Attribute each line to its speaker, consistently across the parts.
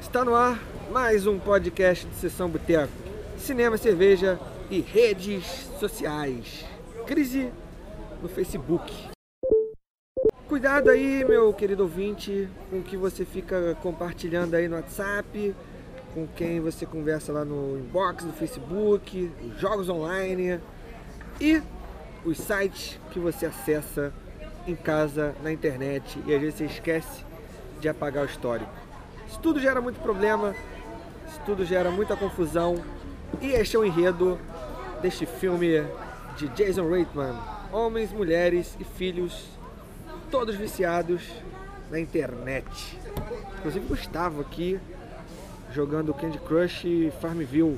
Speaker 1: Está no ar mais um podcast de Sessão Boteco, cinema, cerveja e redes sociais. Crise no Facebook. Cuidado aí, meu querido ouvinte, com o que você fica compartilhando aí no WhatsApp, com quem você conversa lá no inbox do Facebook, os jogos online e os sites que você acessa em casa, na internet, e às vezes você esquece de apagar o histórico. Isso tudo gera muito problema, isso tudo gera muita confusão, e este é o enredo deste filme de Jason Reitman, Homens, Mulheres e Filhos, todos viciados na internet. Inclusive Gustavo aqui jogando Candy Crush e Farmville,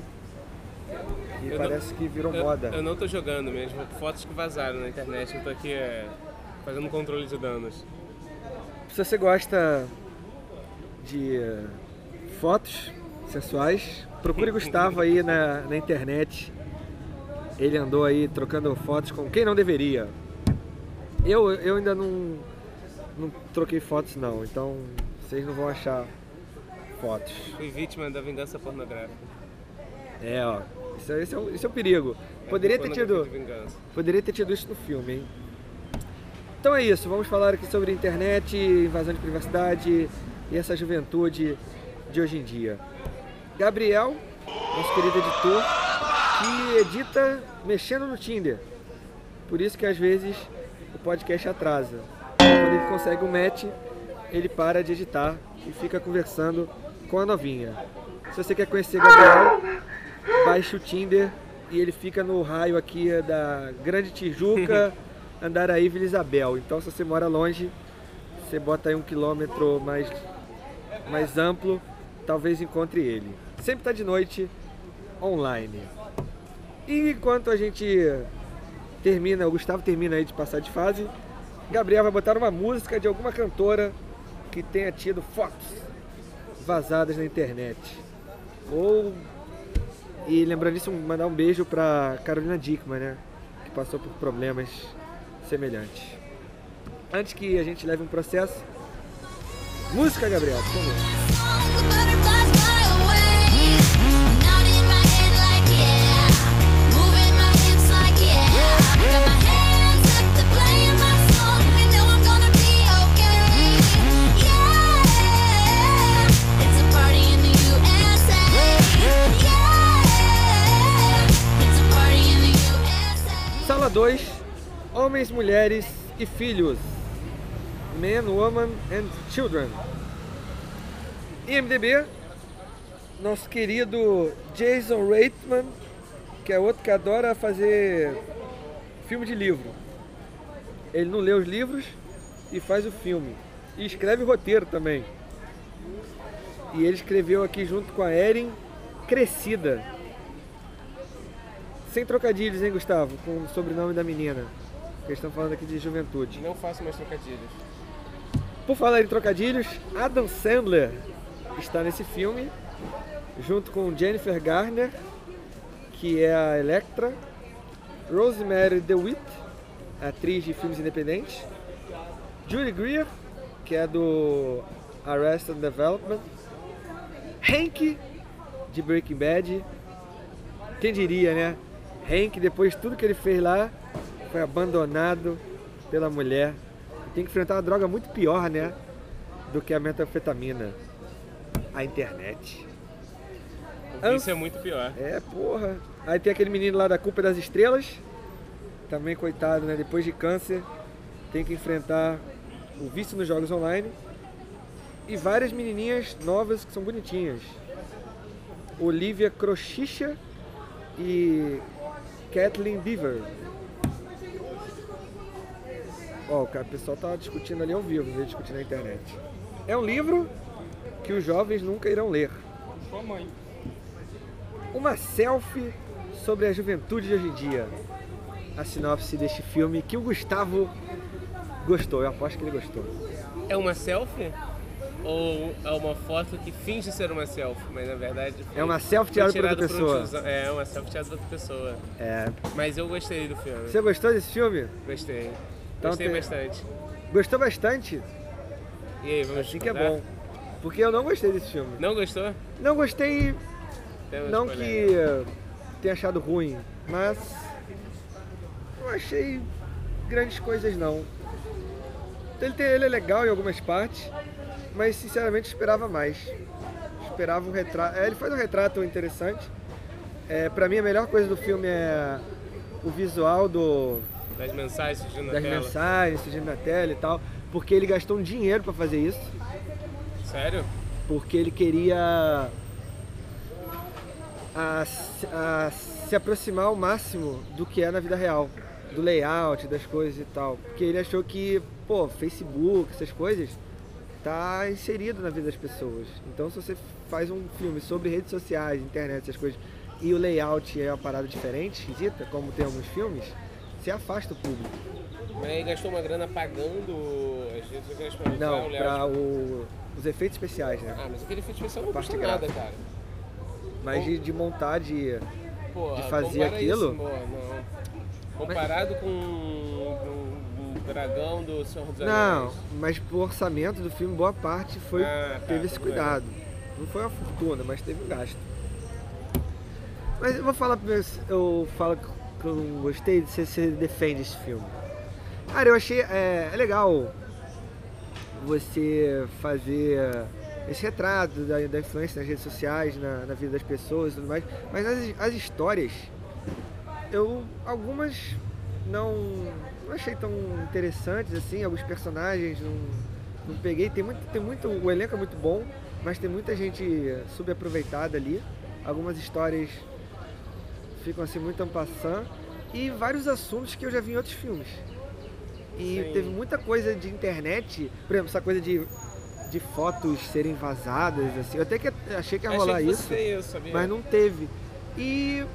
Speaker 1: e parece que virou moda.
Speaker 2: Eu não tô jogando mesmo, fotos que vazaram na internet, eu tô aqui fazendo controle de danos.
Speaker 1: Se você gosta de fotos sensuais, procure Gustavo aí na internet. Ele andou aí trocando fotos com quem não deveria. Eu ainda não troquei fotos não, então vocês não vão achar fotos.
Speaker 2: Fui vítima da vingança pornográfica.
Speaker 1: Ó, esse é o perigo. Poderia ter tido isso no filme, hein? Então é isso, vamos falar aqui sobre internet, invasão de privacidade e essa juventude de hoje em dia. Gabriel, nosso querido editor, que edita mexendo no Tinder. Por isso que às vezes o podcast atrasa. Quando ele consegue um match, ele para de editar e fica conversando com a novinha. Se você quer conhecer Gabriel, baixe o Tinder e ele fica no raio aqui da Grande Tijuca, Andaraí, Vila Isabel. Então se você mora longe, você bota aí 1 quilômetro mais amplo, talvez encontre ele. Sempre está de noite, online. E enquanto a gente termina, o Gustavo termina aí de passar de fase, Gabriel vai botar uma música de alguma cantora que tenha tido fotos vazadas na internet. E lembrando disso, mandar um beijo pra Carolina Dickman, né? Que passou por problemas semelhantes. Antes que a gente leve um processo, música, Gabriel, por favor. Sala 2, Homens, Mulheres e Filhos, Men, Woman and Children. IMDb, nosso querido Jason Reitman, que é outro que adora fazer filme de livro. Ele não lê os livros e faz o filme. E escreve o roteiro também. E ele escreveu aqui junto com a Erin, Crescida. Sem trocadilhos, hein, Gustavo? Com o sobrenome da menina. Eles estão falando aqui de juventude.
Speaker 2: Não faço mais trocadilhos.
Speaker 1: Por falar em trocadilhos, Adam Sandler está nesse filme, junto com Jennifer Garner, que é a Electra, Rosemary DeWitt, atriz de filmes independentes, Judy Greer, que é do Arrested Development, Hank, de Breaking Bad. Quem diria, né? Hank, depois de tudo que ele fez lá, foi abandonado pela mulher. Tem que enfrentar uma droga muito pior, né? Do que a metanfetamina. A internet.
Speaker 2: O vício é muito pior.
Speaker 1: Porra. Aí tem aquele menino lá da Culpa das Estrelas. Também, coitado, né? Depois de câncer, tem que enfrentar o vício nos jogos online. E várias menininhas novas que são bonitinhas. Olivia Crochicha e Kathleen Beaver. O pessoal tá discutindo ali ao vivo, em vez de discutir na internet. É um livro que os jovens nunca irão ler.
Speaker 2: Sua mãe.
Speaker 1: Uma selfie sobre a juventude de hoje em dia. A sinopse deste filme que o Gustavo gostou, eu aposto que ele gostou.
Speaker 2: É uma selfie? Ou é uma foto que finge ser uma selfie, mas na verdade
Speaker 1: é uma selfie tirada por outra pessoa.
Speaker 2: É uma selfie tirada por outra pessoa. Mas eu gostei do filme.
Speaker 1: Você gostou desse filme?
Speaker 2: Gostei.
Speaker 1: Então
Speaker 2: Gostei bastante.
Speaker 1: Gostou bastante?
Speaker 2: E aí, vamos
Speaker 1: assim que é bom. Porque eu não gostei desse filme.
Speaker 2: Não gostou?
Speaker 1: Não gostei,
Speaker 2: Temos
Speaker 1: não
Speaker 2: polêmica.
Speaker 1: que tenha achado ruim, mas não achei grandes coisas não. Ele é legal em algumas partes, mas sinceramente esperava mais. Esperava um retrato. Ele faz um retrato interessante. Pra mim a melhor coisa do filme é o visual
Speaker 2: Das mensagens surgindo na
Speaker 1: das
Speaker 2: tela.
Speaker 1: mensagens surgindo na tela e tal, porque ele gastou um dinheiro pra fazer isso,
Speaker 2: Sério?
Speaker 1: porque ele queria se aproximar ao máximo do que é na vida real, do layout, das coisas e tal, porque ele achou que, pô, Facebook, essas coisas, tá inserido na vida das pessoas. Então se você faz um filme sobre redes sociais, internet, essas coisas, e o layout é uma parada diferente, esquisita, como tem alguns filmes, você afasta o público.
Speaker 2: Mas aí gastou uma grana pagando as redes sociais pra usar
Speaker 1: Não,
Speaker 2: o layout.
Speaker 1: pra os efeitos especiais, né?
Speaker 2: Ah, mas aquele efeito especial não
Speaker 1: Parte
Speaker 2: custa nada,
Speaker 1: gráfica.
Speaker 2: cara.
Speaker 1: Mas de montar,
Speaker 2: Porra,
Speaker 1: de fazer
Speaker 2: compara
Speaker 1: aquilo?
Speaker 2: Isso, porra, não. Comparado com um dragão do Senhor dos Anéis.
Speaker 1: Não, mas pro orçamento do filme, boa parte teve esse
Speaker 2: tudo
Speaker 1: cuidado. Não foi uma fortuna, mas teve um gasto. Mas eu vou falar primeiro, eu falo que eu não gostei, você defende esse filme. Cara, eu achei legal você fazer esse retrato da influência nas redes sociais, na vida das pessoas e tudo mais, mas as histórias, algumas não achei tão interessantes assim, alguns personagens não peguei, tem muito, o elenco é muito bom, mas tem muita gente subaproveitada ali, algumas histórias ficam assim muito en passant, e vários assuntos que eu já vi em outros filmes. E
Speaker 2: Sim.
Speaker 1: teve muita coisa de internet, por exemplo, essa coisa de fotos serem vazadas, assim. Eu até que achei que ia rolar
Speaker 2: Achei que
Speaker 1: isso,
Speaker 2: fosse isso, sabia?
Speaker 1: mas não teve. E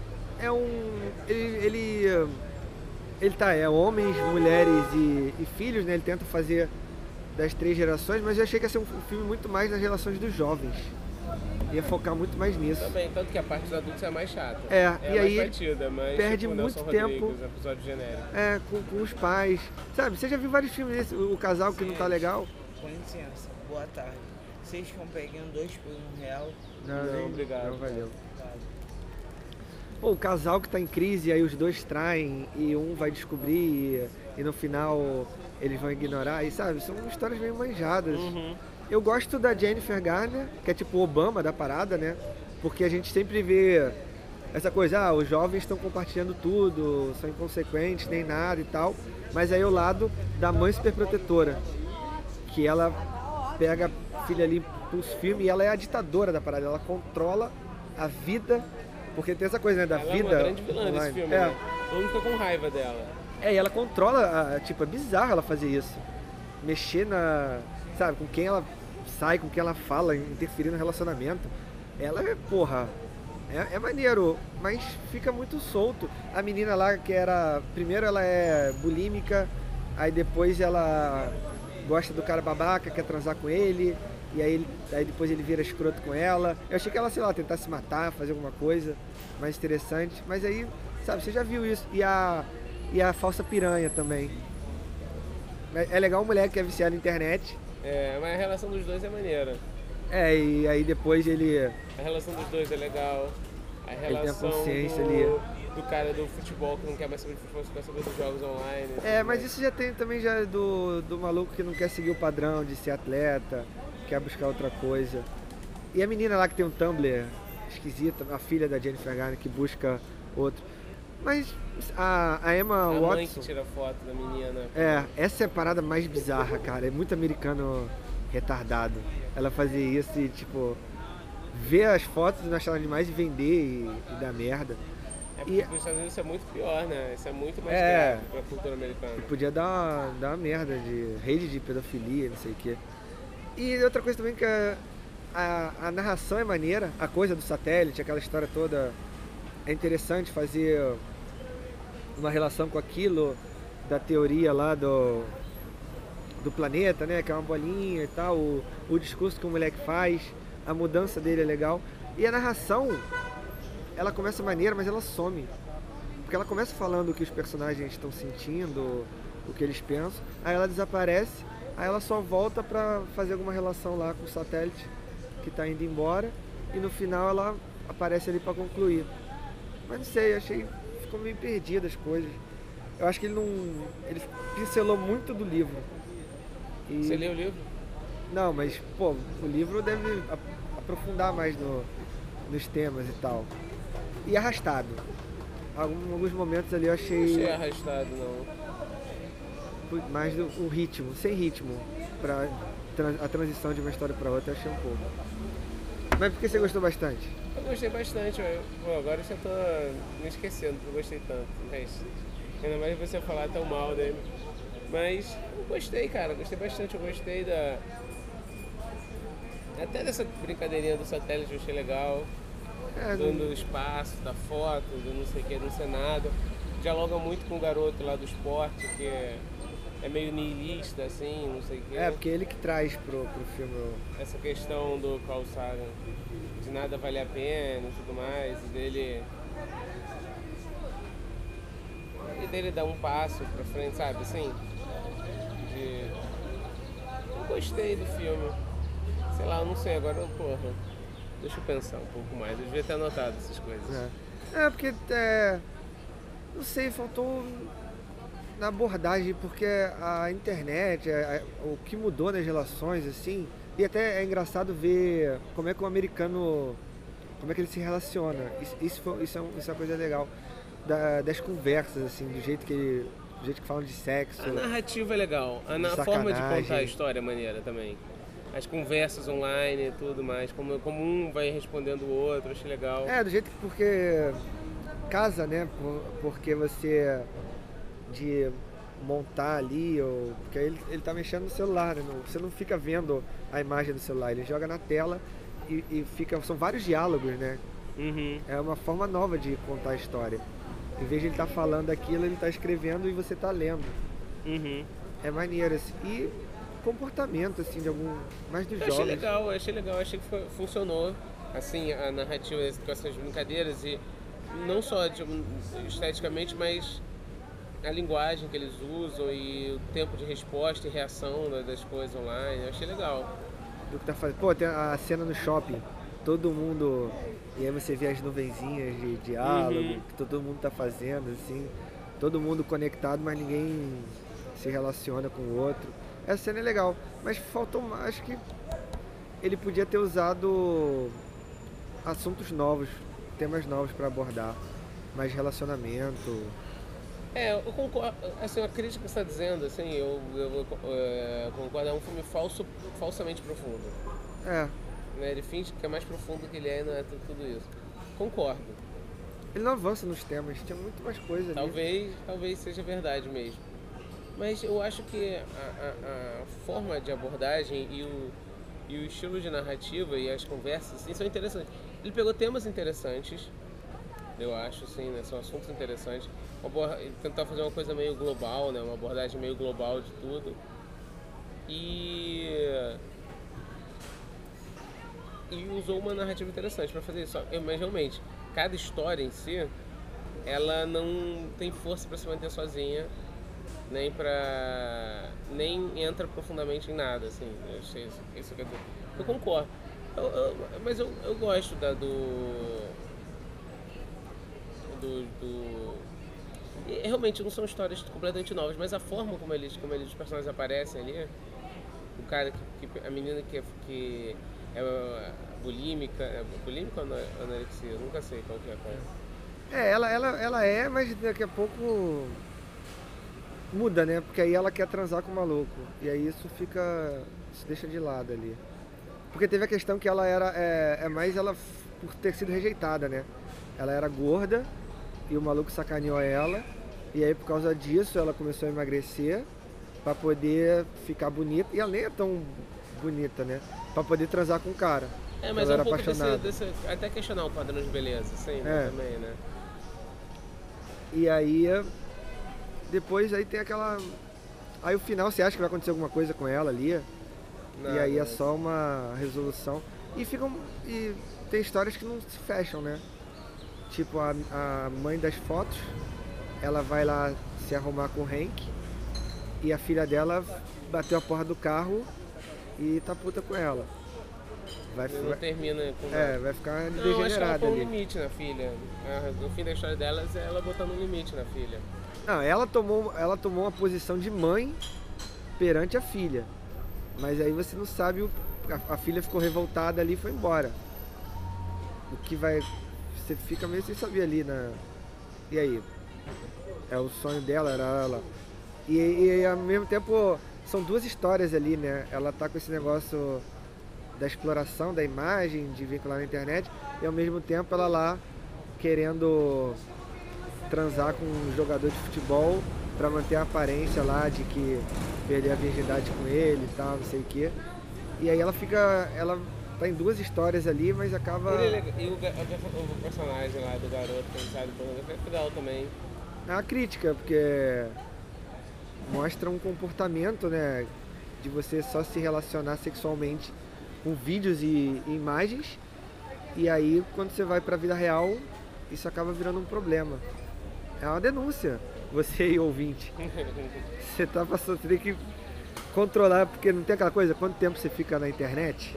Speaker 1: é homens, mulheres e filhos, né? Ele tenta fazer das 3 gerações, mas eu achei que ia ser um filme muito mais nas relações dos jovens. Ia focar muito mais nisso.
Speaker 2: Também, tanto que a parte dos adultos é mais chata.
Speaker 1: E
Speaker 2: mais
Speaker 1: aí
Speaker 2: batida, mas
Speaker 1: perde
Speaker 2: tipo,
Speaker 1: muito
Speaker 2: Nelson
Speaker 1: tempo.
Speaker 2: Rodrigues, episódio genérico.
Speaker 1: Com os pais. Sabe, você já viu vários filmes desse, o casal que não tá legal?
Speaker 3: Com licença, boa tarde. Vocês estão pegando 2 por R$1?
Speaker 2: Não, obrigado.
Speaker 1: Não, valeu.
Speaker 3: Obrigado.
Speaker 1: Pô, o casal que tá em crise, aí os dois traem e um vai descobrir e no final eles vão ignorar. E sabe, são histórias meio manjadas.
Speaker 2: Uhum.
Speaker 1: Eu gosto da Jennifer Garner, que é tipo o Obama da parada, né? Porque a gente sempre vê essa coisa, os jovens estão compartilhando tudo, são inconsequentes, nem nada e tal. Mas aí o lado da mãe superprotetora, que ela pega a filha ali pros filmes e ela é a ditadora da parada, ela controla a vida, porque tem essa coisa, né, da
Speaker 2: Ela
Speaker 1: vida
Speaker 2: é uma grande vilã desse
Speaker 1: online.
Speaker 2: filme, né? Todo mundo fica com raiva dela.
Speaker 1: E ela controla, tipo, é bizarro ela fazer isso. Mexer sabe, com quem ela sai, com quem ela fala, interferir no relacionamento. Ela é maneiro, mas fica muito solto. A menina lá primeiro ela é bulímica, aí depois ela gosta do cara babaca, quer transar com ele, e aí depois ele vira escroto com ela. Eu achei que ela, sei lá, tentar se matar, fazer alguma coisa mais interessante, mas aí, sabe, você já viu isso. E a falsa piranha também. É legal um moleque que é viciado na internet.
Speaker 2: Mas a relação dos dois é maneira.
Speaker 1: E aí depois ele...
Speaker 2: A relação dos dois é legal. A
Speaker 1: tem a
Speaker 2: relação
Speaker 1: consciência
Speaker 2: do cara do futebol que não quer mais saber de futebol, só quer saber dos jogos online.
Speaker 1: Mas isso já tem também já do maluco que não quer seguir o padrão de ser atleta, quer buscar outra coisa. E a menina lá que tem um Tumblr esquisita, a filha da Jennifer Garner que busca outro. Mas a Emma
Speaker 2: a
Speaker 1: Watson...
Speaker 2: mãe que tira foto da menina.
Speaker 1: Essa é a parada mais bizarra, cara. É muito americano retardado. Ela fazer isso e, tipo, ver as fotos e não achar demais e vender e dar merda.
Speaker 2: Porque nos Estados Unidos isso é muito pior, né? Isso é muito mais grave pra cultura americana.
Speaker 1: E podia dar uma merda de rede de pedofilia, não sei o quê. E outra coisa também que a narração é maneira, a coisa do satélite, aquela história toda, é interessante fazer uma relação com aquilo, da teoria lá do planeta, né, que é uma bolinha e tal, o discurso que o moleque faz, a mudança dele é legal. E a narração, ela começa maneira, mas ela some. Porque ela começa falando o que os personagens estão sentindo, o que eles pensam, aí ela desaparece, Aí ela só volta pra fazer alguma relação lá com o satélite que tá indo embora. E no final ela aparece ali pra concluir. Mas não sei, achei que ficou meio perdido as coisas. Eu acho que ele pincelou muito do livro. E...
Speaker 2: Você leu o livro?
Speaker 1: Não, mas pô, o livro deve aprofundar mais nos temas e tal. E arrastado. Alguns momentos ali eu achei...
Speaker 2: Não achei arrastado, não.
Speaker 1: Mais o ritmo, sem ritmo. Pra a transição de uma história pra outra eu achei um pouco. Mas por que você gostou bastante?
Speaker 2: Eu gostei bastante, pô, agora eu já tô me esquecendo que eu gostei tanto. Mas ainda mais você falar tão mal dele. Mas eu gostei, cara, gostei bastante. Eu gostei até dessa brincadeirinha do satélite, eu achei legal. Do espaço, da foto, do não sei o que, do Senado. Dialoga muito com o garoto lá do esporte, que é meio niilista, assim, não sei o que.
Speaker 1: É, porque ele que traz pro filme
Speaker 2: essa questão do Carl Sagan, de nada vale a pena e tudo mais, e dele dar um passo pra frente, sabe, assim, eu gostei do filme, sei lá, eu não sei, agora, porra, deixa eu pensar um pouco mais, eu devia ter anotado essas coisas.
Speaker 1: Porque, não sei, faltou na abordagem, porque a internet, o que mudou nas relações, assim, e até é engraçado ver como é que o americano, como é que ele se relaciona. Isso é uma coisa legal das conversas, assim, do jeito que falam de sexo.
Speaker 2: A narrativa é legal, a forma de contar a história é maneira também. As conversas online e tudo mais, como um vai respondendo o outro, achei legal.
Speaker 1: Do jeito que, porque casa, né, porque você de montar ali, porque aí ele tá mexendo no celular, né? Você não fica vendo a imagem do celular, ele joga na tela e são vários diálogos, né?
Speaker 2: Uhum.
Speaker 1: É uma forma nova de contar a história. Em vez de ele estar falando aquilo, ele tá escrevendo e você tá lendo.
Speaker 2: Uhum.
Speaker 1: É maneiro, assim. E comportamento, assim, mais dos jovens.
Speaker 2: Achei legal, achei que funcionou, assim, a narrativa com essas brincadeiras, e não só esteticamente, mas a linguagem que eles usam e o tempo de resposta e reação das coisas online, eu achei legal.
Speaker 1: Do que tá fazendo. Pô, tem a cena no shopping, todo mundo. E aí você vê as nuvenzinhas de diálogo que todo mundo tá fazendo, assim. Todo mundo conectado, mas ninguém se relaciona com o outro. Essa cena é legal, mas faltou, acho que ele podia ter usado assuntos novos, temas novos pra abordar, mais relacionamento.
Speaker 2: Eu concordo, assim, a crítica que você está dizendo, assim, eu concordo, é um filme falsamente profundo. Né? Ele finge que é mais profundo que ele é e não é tudo isso. Concordo.
Speaker 1: Ele não avança nos temas, tinha muito mais coisa ali.
Speaker 2: Talvez seja verdade mesmo. Mas eu acho que a forma de abordagem e o estilo de narrativa e as conversas, assim, são interessantes. Ele pegou temas interessantes, eu acho, assim, né? São assuntos interessantes. Tentar fazer uma coisa meio global, né? Uma abordagem meio global de tudo. E usou uma narrativa interessante para fazer isso. Mas realmente, cada história em si, ela não tem força para se manter sozinha, nem entra profundamente em nada, assim. Eu achei isso que eu concordo. Mas eu gosto realmente não são histórias completamente novas, mas a forma como os personagens aparecem ali, o cara a menina que é bulímica ou anorexia, eu nunca sei qual que é.
Speaker 1: Ela é, mas daqui a pouco muda, né? Porque aí ela quer transar com o maluco, e aí isso deixa de lado ali. Porque teve a questão que ela era, mais ela por ter sido rejeitada, né? Ela era gorda e o maluco sacaneou ela, e aí por causa disso ela começou a emagrecer pra poder ficar bonita, e ela nem é tão bonita, né? Pra poder transar com o cara.
Speaker 2: Mas
Speaker 1: ela
Speaker 2: é um pouco
Speaker 1: desse
Speaker 2: até questionar o padrão de beleza, assim, também, né?
Speaker 1: E aí, depois aí tem aquela... Aí o final, você acha que vai acontecer alguma coisa com ela ali? Não, e aí é só uma resolução. E tem histórias que não se fecham, né? Tipo, a mãe das fotos, ela vai lá se arrumar com o Hank, E a filha dela bateu a porra do carro e tá puta com ela.
Speaker 2: Não termina com
Speaker 1: vai ficar
Speaker 2: Não, acho que ela
Speaker 1: degenerada
Speaker 2: põe um
Speaker 1: ali.
Speaker 2: limite na filha. No fim da história delas é ela botando um limite na filha.
Speaker 1: Não, ela tomou uma posição de mãe perante a filha. Mas aí você não sabe, a filha ficou revoltada ali e foi embora. O que vai... Você fica meio sem saber ali, E aí? É o sonho dela, era ela. E ao mesmo tempo, são duas histórias ali, né? Ela tá com esse negócio da exploração da imagem, de vincular na internet, e ao mesmo tempo ela lá querendo transar com um jogador de futebol pra manter a aparência lá de que perdeu a virgindade com ele e tal, não sei o quê. E aí ela tá em duas histórias ali, mas acaba...
Speaker 2: E o personagem lá do garoto, pensado por legal também.
Speaker 1: É uma crítica, porque mostra um comportamento, né, de você só se relacionar sexualmente com vídeos e imagens, e aí quando você vai pra vida real, isso acaba virando um problema. É uma denúncia, você e ouvinte. Você tá passando, você tem que controlar, porque não tem aquela coisa, quanto tempo você fica na internet?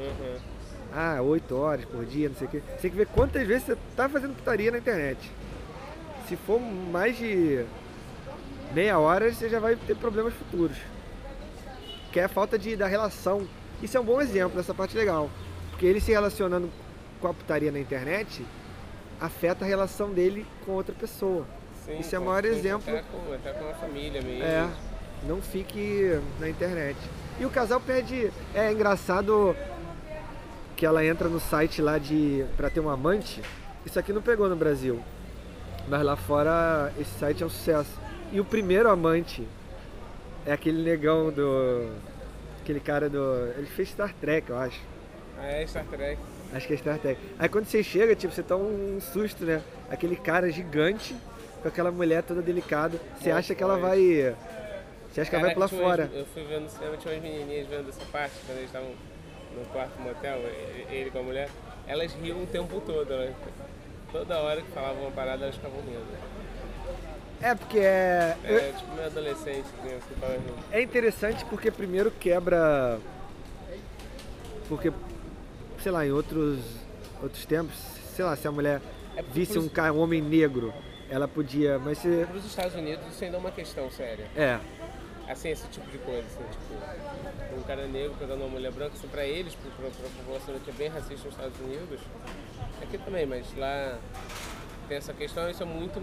Speaker 1: 8 horas por dia, não sei o quê. Você tem que ver quantas vezes você tá fazendo putaria na internet. Se for mais de meia hora, você já vai ter problemas futuros. Que é a falta da relação. Isso é um bom exemplo dessa parte legal. Porque ele se relacionando com a putaria na internet afeta a relação dele com outra pessoa.
Speaker 2: Sim,
Speaker 1: isso é o maior exemplo.
Speaker 2: Até com a família mesmo.
Speaker 1: Não fique na internet. E o casal perde... É engraçado que ela entra no site lá pra ter um amante. Isso aqui não pegou no Brasil. Mas lá fora esse site é um sucesso. E o primeiro amante é aquele negão aquele cara ele fez Star Trek, eu acho.
Speaker 2: É Star Trek.
Speaker 1: Acho que é Star Trek. Aí quando você chega, tipo, você toma um susto, né? Aquele cara gigante com aquela mulher toda delicada. Você acha que ela vai... Você acha que ela vai pular fora.
Speaker 2: Eu fui vendo no cinema, tinha umas menininhas vendo essa parte, quando eles estavam no quarto motel, ele com a mulher. Elas riam o tempo todo, né? Toda hora que falavam uma parada, elas ficavam rindo.
Speaker 1: É, porque
Speaker 2: tipo meio adolescente, né? Você tava rindo.
Speaker 1: É interessante porque primeiro quebra... Porque, sei lá, em outros tempos, sei lá, se a mulher visse um homem negro, ela podia... Mas se...
Speaker 2: Para os Estados Unidos isso ainda é uma questão séria. Assim, esse tipo de coisa, assim, tipo, um cara negro pegando uma mulher branca, assim, pra eles, pra população que é bem racista nos Estados Unidos, aqui também, mas lá tem essa questão, isso é muito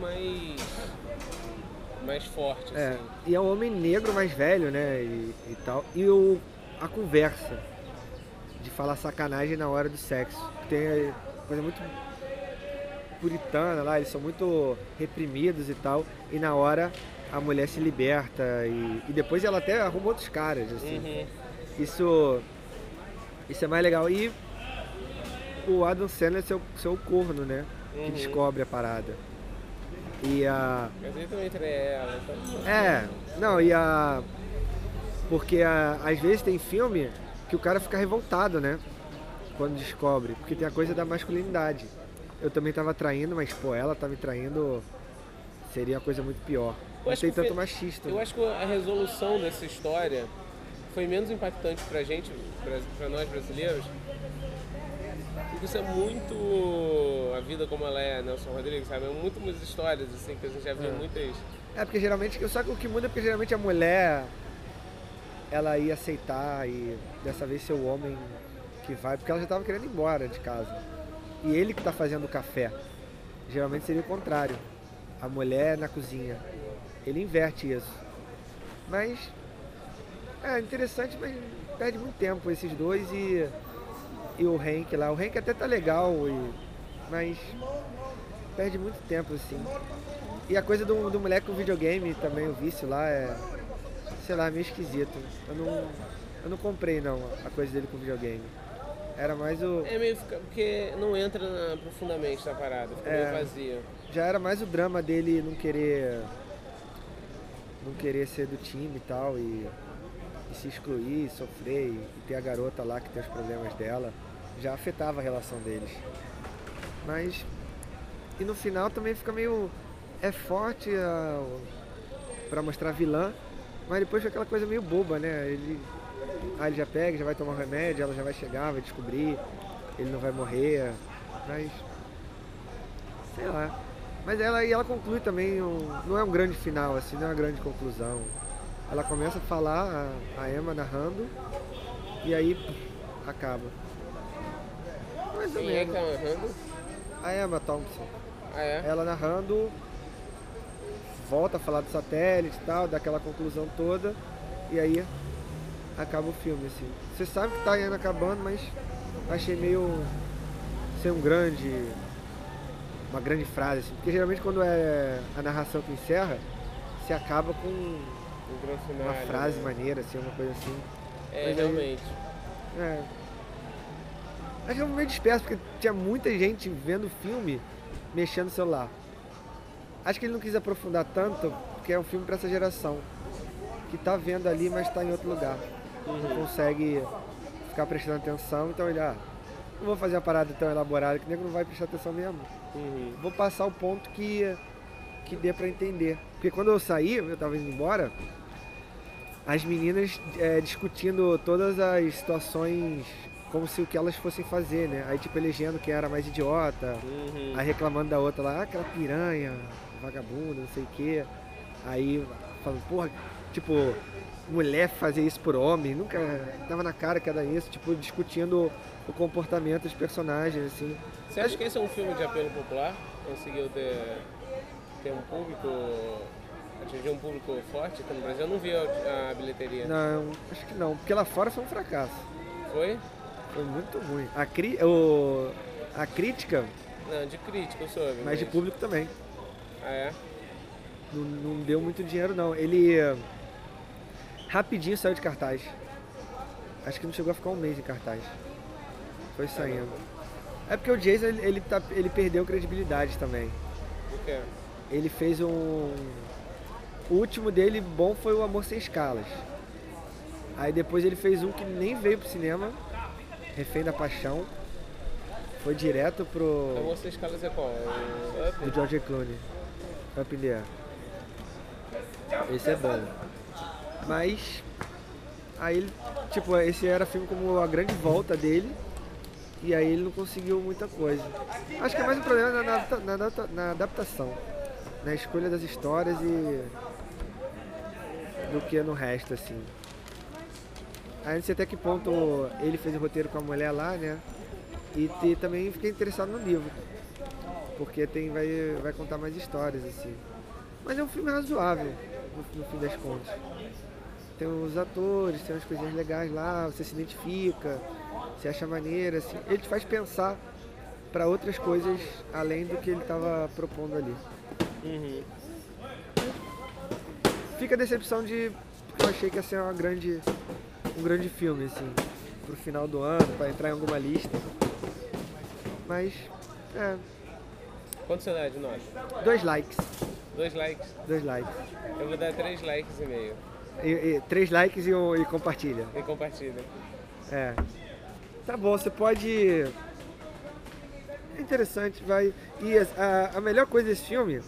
Speaker 2: mais forte, assim.
Speaker 1: E é um homem negro mais velho, né, e tal. E a conversa de falar sacanagem na hora do sexo. Tem coisa muito puritana lá, eles são muito reprimidos e tal, e na hora a mulher se liberta e depois ela até arruma outros caras, assim. Isso é mais legal. E o Adam Sandler é o corno, né? Que descobre a parada.
Speaker 2: Mas ele também trai ela. Então...
Speaker 1: Porque às vezes tem filme que o cara fica revoltado, né? Quando descobre. Porque tem a coisa da masculinidade. Eu também tava traindo, mas pô, ela tá me traindo, seria uma coisa muito pior. Não tem tanto machista.
Speaker 2: Eu acho que a resolução dessa história foi menos impactante pra gente, pra nós brasileiros, porque isso é muito a vida como ela é, Nelson Rodrigues, sabe? É muitas histórias assim que a gente já viu muitas.
Speaker 1: Porque geralmente, só que o que muda é porque geralmente a mulher ela ia aceitar e dessa vez ser o homem que vai, porque ela já tava querendo ir embora de casa. E ele que tá fazendo o café. Geralmente seria o contrário. A mulher na cozinha. Ele inverte isso. Mas é interessante, mas perde muito tempo esses dois e o Hank lá. O Hank até tá legal, mas perde muito tempo, assim. E a coisa do moleque com videogame também, o vício lá é, sei lá, meio esquisito. Eu não comprei não a coisa dele com videogame. Era mais o...
Speaker 2: É meio porque não entra profundamente na parada, fica meio vazio.
Speaker 1: Já era mais o drama dele não querer ser do time e tal, e se excluir, sofrer, e ter a garota lá que tem os problemas dela, já afetava a relação deles. Mas, e no final também fica meio... É forte pra mostrar vilã, Mas depois foi aquela coisa meio boba, né? Ele já pega, já vai tomar um remédio, ela já vai chegar, vai descobrir, ele não vai morrer, mas... sei lá. Mas ela conclui também, não é um grande final, assim, não é uma grande conclusão. Ela começa a falar, a Emma narrando, e aí acaba. Mais ou
Speaker 2: Quem é
Speaker 1: menos.
Speaker 2: que tá narrando?
Speaker 1: A Emma Thompson.
Speaker 2: Ah, é?
Speaker 1: Ela narrando, volta a falar do satélite e tal, dá aquela conclusão toda, e aí acaba o filme, assim. Você sabe que tá indo acabando, mas achei meio ser uma grande frase, assim, porque geralmente quando é a narração que encerra, se acaba com
Speaker 2: Um grande final,
Speaker 1: uma frase
Speaker 2: né?
Speaker 1: maneira, assim, uma coisa assim.
Speaker 2: É,
Speaker 1: Mas aí-
Speaker 2: realmente.
Speaker 1: É. Acho que eu fui meio disperso, porque tinha muita gente vendo o filme mexendo no celular. Acho que ele não quis aprofundar tanto, porque é um filme pra essa geração, que tá vendo ali, mas tá em outro lugar. Não consegue ficar prestando atenção, então ele, não vou fazer uma parada tão elaborada que o nego não vai prestar atenção mesmo.
Speaker 2: Uhum.
Speaker 1: Vou passar o ponto que dê pra entender. Porque quando eu saí, eu tava indo embora, as meninas discutindo todas as situações como se o que elas fossem fazer, né? Aí tipo elegendo quem era mais idiota,
Speaker 2: Uhum.
Speaker 1: aí reclamando da outra lá, aquela piranha, vagabunda, não sei o quê. Aí falando, porra, tipo, mulher fazer isso por homem, nunca tava na cara que era isso, tipo, discutindo o comportamento dos personagens, assim.
Speaker 2: Você acha que esse é um filme de apelo popular? Conseguiu ter um público, atingir um público forte aqui no Brasil? Eu não vi a bilheteria.
Speaker 1: Não, acho que não, porque lá fora foi um fracasso.
Speaker 2: Foi?
Speaker 1: Foi muito ruim. A crítica,
Speaker 2: Não, de crítica eu soube.
Speaker 1: mas de público também.
Speaker 2: Ah, é?
Speaker 1: Não deu muito dinheiro, não. Ele rapidinho saiu de cartaz. Acho que não chegou a ficar um mês em cartaz. Foi saindo. É porque o Jason, ele perdeu credibilidade também.
Speaker 2: Por quê?
Speaker 1: Ele fez O último dele bom foi o Amor Sem Escalas. Aí depois ele fez um que nem veio pro cinema, Refém da Paixão. Foi direto pro...
Speaker 2: Então você escalas é qual? O Up?
Speaker 1: do George Clooney. Up in the Air. Esse é bom. Mas aí ele, tipo, esse era filme como a grande volta dele. E aí ele não conseguiu muita coisa. Acho que é mais um problema na adaptação. Na escolha das histórias do que no resto, assim. Aí não sei até que ponto ele fez o roteiro com a mulher lá, né? E também fiquei interessado no livro. Porque vai contar mais histórias, assim. Mas é um filme razoável, no fim das contas. Tem os atores, tem umas coisinhas legais lá, você se identifica, você acha maneiro, assim. Ele te faz pensar para outras coisas além do que ele estava propondo ali.
Speaker 2: Uhum.
Speaker 1: Fica a decepção de... eu achei que ia ser um grande filme, assim, pro final do ano, para entrar em alguma lista. Mas,
Speaker 2: Quanto você dá de nós?
Speaker 1: 2 likes.
Speaker 2: 2 likes?
Speaker 1: 2 likes.
Speaker 2: Eu vou dar 3 likes e meio.
Speaker 1: 3 likes e compartilha.
Speaker 2: E compartilha.
Speaker 1: É. Tá bom, você pode... É interessante, vai... E a melhor coisa desse filme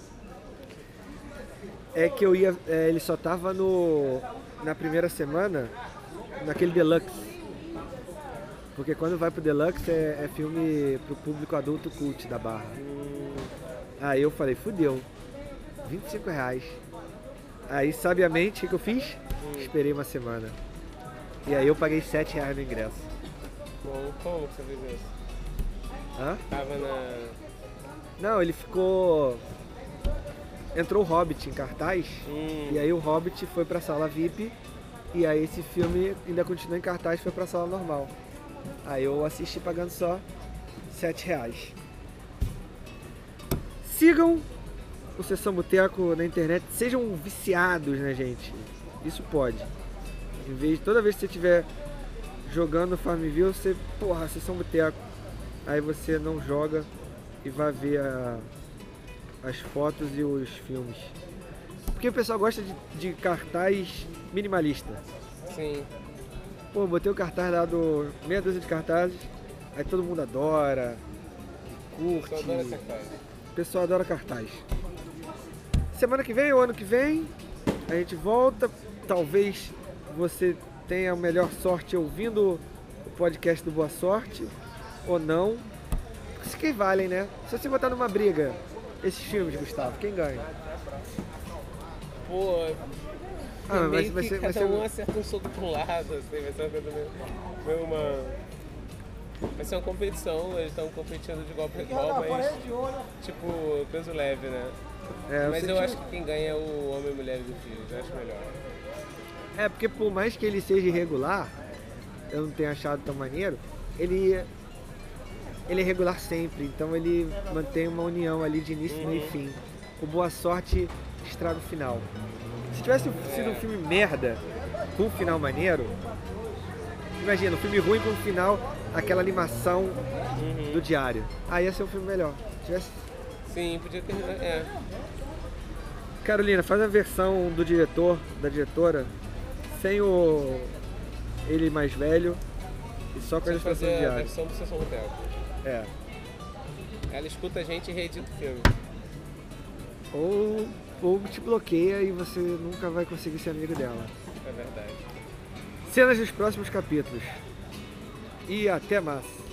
Speaker 1: é que ele só tava na primeira semana, naquele Deluxe. Porque quando vai pro Deluxe é filme pro público adulto cult da Barra. Aí eu falei, fudeu, R$25. Aí, sabiamente, o que eu fiz? Esperei uma semana. E aí eu paguei R$7 no ingresso.
Speaker 2: Bom, como que você fez isso?
Speaker 1: Hã?
Speaker 2: Tava na...
Speaker 1: Não, ele ficou... Entrou o Hobbit em cartaz, e aí o Hobbit foi pra sala VIP, e aí esse filme ainda continua em cartaz e foi pra sala normal. Aí eu assisti pagando só R$7. Sigam o Sessão Boteco na internet, sejam viciados, né, gente? Isso pode. Toda vez que você estiver jogando Farmville, você, porra, Sessão Boteco. Aí você não joga e vai ver as fotos e os filmes. Porque o pessoal gosta de cartaz minimalista.
Speaker 2: Sim.
Speaker 1: Pô, botei o cartaz lá meia dúzia de cartazes, aí todo mundo adora, curte.
Speaker 2: Só adoro essa casa.
Speaker 1: O pessoal adora cartaz. Semana que vem ou ano que vem, a gente volta, talvez você tenha a melhor sorte ouvindo o podcast do Boa Sorte, ou não. Isso que valem, né? Se você botar numa briga esses filmes, Gustavo, quem ganha?
Speaker 2: Pô,
Speaker 1: Mas
Speaker 2: cada um acerta um soco pra um lado, assim, vai ser uma coisa meio uma... Vai ser uma competição, eles estão competindo de igual para igual, mas tipo, peso leve, né? Mas eu acho que quem ganha é o Homem, Mulher e Filhos, eu acho melhor.
Speaker 1: Porque por mais que ele seja irregular, eu não tenha achado tão maneiro, ele é regular sempre, então ele mantém uma união ali de início, meio e fim. O Boa Sorte estraga o final. Se tivesse sido um filme merda, com um final maneiro, imagina, um filme ruim com um final, aquela animação do Diário. Aí ia ser um filme melhor.
Speaker 2: Sim, podia ter...
Speaker 1: Carolina, faz a versão do diretor, da diretora, sem ele mais velho e só com a ilustração do Diário.
Speaker 2: A versão do Sessão Boteco. Ela escuta a gente e reedita o filme.
Speaker 1: Ou te bloqueia e você nunca vai conseguir ser amigo dela.
Speaker 2: É verdade.
Speaker 1: Cenas dos próximos capítulos. E até mais.